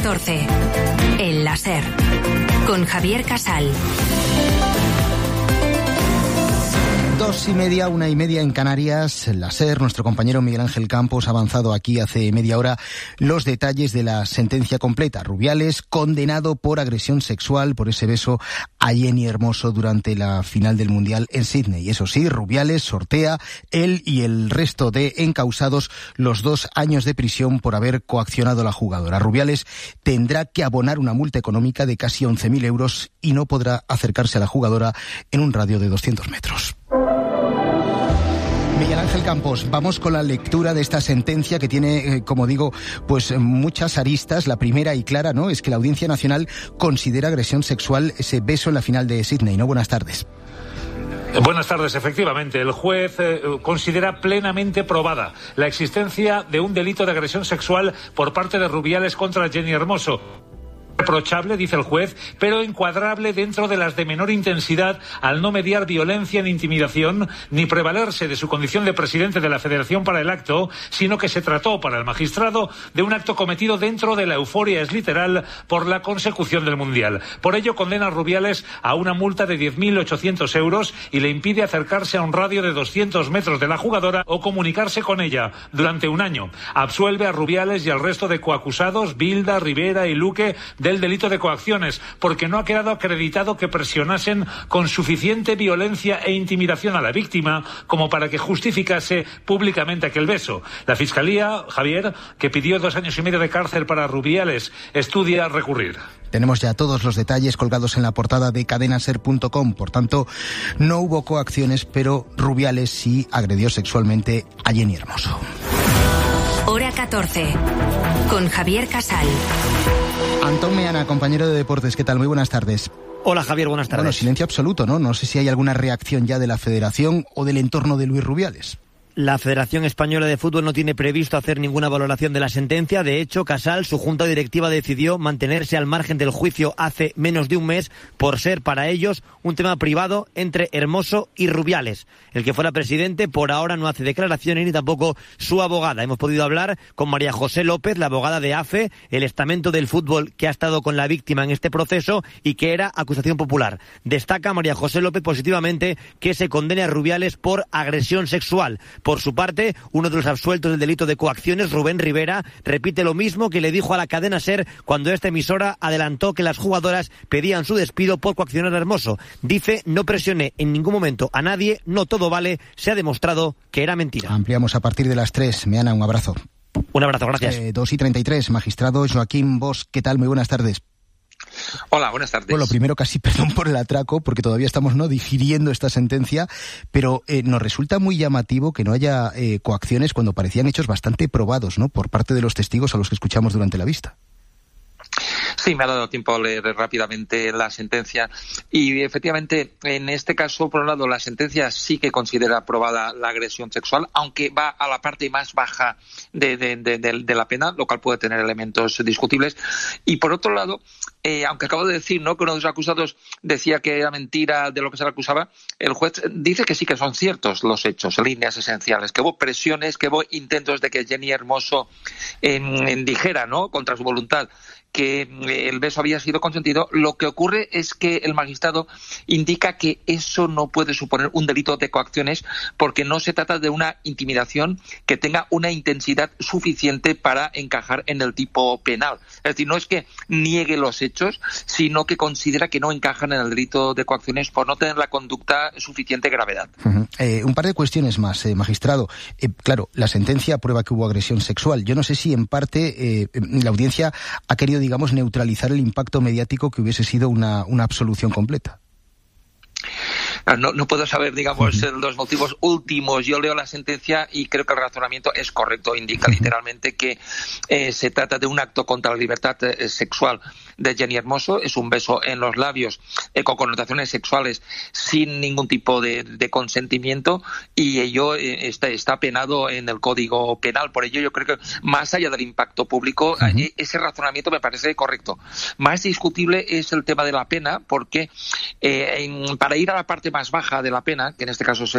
14. El láser. Con Javier Casal. 2:30, 1:30 en Canarias. La SER, nuestro compañero Miguel Ángel Campos, ha avanzado aquí hace media hora los detalles de la sentencia completa. Rubiales, condenado por agresión sexual, por ese beso a Jenny Hermoso durante la final del Mundial en Sydney. Eso sí, Rubiales sortea, él y el resto de encausados, los 2 años de prisión por haber coaccionado a la jugadora. Rubiales tendrá que abonar una multa económica de casi 11.000 euros y no podrá acercarse a la jugadora en un radio de 200 metros. Miguel Ángel Campos, vamos con la lectura de esta sentencia que tiene, como digo, pues muchas aristas. La primera y clara, ¿no?, es que la Audiencia Nacional considera agresión sexual ese beso en la final de Sydney, ¿no? Buenas tardes. Buenas tardes, efectivamente. El juez considera plenamente probada la existencia de un delito de agresión sexual por parte de Rubiales contra Jenny Hermoso. Reprochable, dice el juez, pero encuadrable dentro de las de menor intensidad al no mediar violencia ni intimidación, ni prevalerse de su condición de presidente de la Federación para el acto, sino que se trató para el magistrado de un acto cometido dentro de la euforia, es literal, por la consecución del Mundial. Por ello condena a Rubiales a una multa de 10.800 euros y le impide acercarse a un radio de 200 metros de la jugadora o comunicarse con ella durante un año. Absuelve a Rubiales y al resto de coacusados, Bilda, Rivera y Luque, del delito de coacciones, porque no ha quedado acreditado que presionasen con suficiente violencia e intimidación a la víctima como para que justificase públicamente aquel beso. La Fiscalía, Javier, que pidió 2 años y medio de cárcel para Rubiales, estudia recurrir. Tenemos ya todos los detalles colgados en la portada de cadenaser.com. Por tanto, no hubo coacciones, pero Rubiales sí agredió sexualmente a Jenny Hermoso. Hora 14. Con Javier Casal. Antón Meana, compañero de deportes, ¿qué tal? Muy buenas tardes. Hola Javier, buenas tardes. Bueno, silencio absoluto, ¿no? No sé si hay alguna reacción ya de la Federación o del entorno de Luis Rubiales. La Federación Española de Fútbol no tiene previsto hacer ninguna valoración de la sentencia. De hecho, Casal, su junta directiva, decidió mantenerse al margen del juicio hace menos de un mes por ser para ellos un tema privado entre Hermoso y Rubiales. El que fuera presidente por ahora no hace declaraciones ni tampoco su abogada. Hemos podido hablar con María José López, la abogada de AFE, el estamento del fútbol que ha estado con la víctima en este proceso y que era acusación popular. Destaca María José López positivamente que se condene a Rubiales por agresión sexual. Por su parte, uno de los absueltos del delito de coacciones, Rubén Rivera, repite lo mismo que le dijo a la cadena SER cuando esta emisora adelantó que las jugadoras pedían su despido por coaccionar a Hermoso. Dice, no presioné en ningún momento a nadie, no todo vale, se ha demostrado que era mentira. Ampliamos a partir de las 3. Meana, un abrazo. Un abrazo, gracias. 2:33, magistrado Joaquín Bosch, ¿qué tal? Muy buenas tardes. Hola, buenas tardes. Bueno, primero casi perdón por el atraco, porque todavía estamos digiriendo esta sentencia, pero nos resulta muy llamativo que no haya coacciones cuando parecían hechos bastante probados, ¿no?, por parte de los testigos a los que escuchamos durante la vista. Sí, me ha dado tiempo a leer rápidamente la sentencia y efectivamente en este caso, por un lado, la sentencia sí que considera aprobada la agresión sexual, aunque va a la parte más baja de la pena, lo cual puede tener elementos discutibles. Y por otro lado, aunque acabo de decir, ¿no?, que uno de los acusados decía que era mentira de lo que se le acusaba, el juez dice que sí que son ciertos los hechos, líneas esenciales, que hubo presiones, que hubo intentos de que Jenny Hermoso dijera, ¿no?, contra su voluntad, que el beso había sido consentido. Lo que ocurre es que el magistrado indica que eso no puede suponer un delito de coacciones porque no se trata de una intimidación que tenga una intensidad suficiente para encajar en el tipo penal. Es decir, no es que niegue los hechos, sino que considera que no encajan en el delito de coacciones por no tener la conducta suficiente gravedad. Un par de cuestiones más, magistrado. Claro, la sentencia prueba que hubo agresión sexual. Yo no sé si en parte la audiencia ha querido, digamos, neutralizar el impacto mediático que hubiese sido una absolución completa. No puedo saber, digamos, los motivos últimos. Yo leo la sentencia y creo que el razonamiento es correcto. Indica literalmente que se trata de un acto contra la libertad sexual de Jenny Hermoso. Es un beso en los labios con connotaciones sexuales sin ningún tipo de consentimiento y ello está penado en el Código Penal. Por ello yo creo que más allá del impacto público, ese razonamiento me parece correcto. Más discutible es el tema de la pena porque para ir a la parte más baja de la pena, que en este caso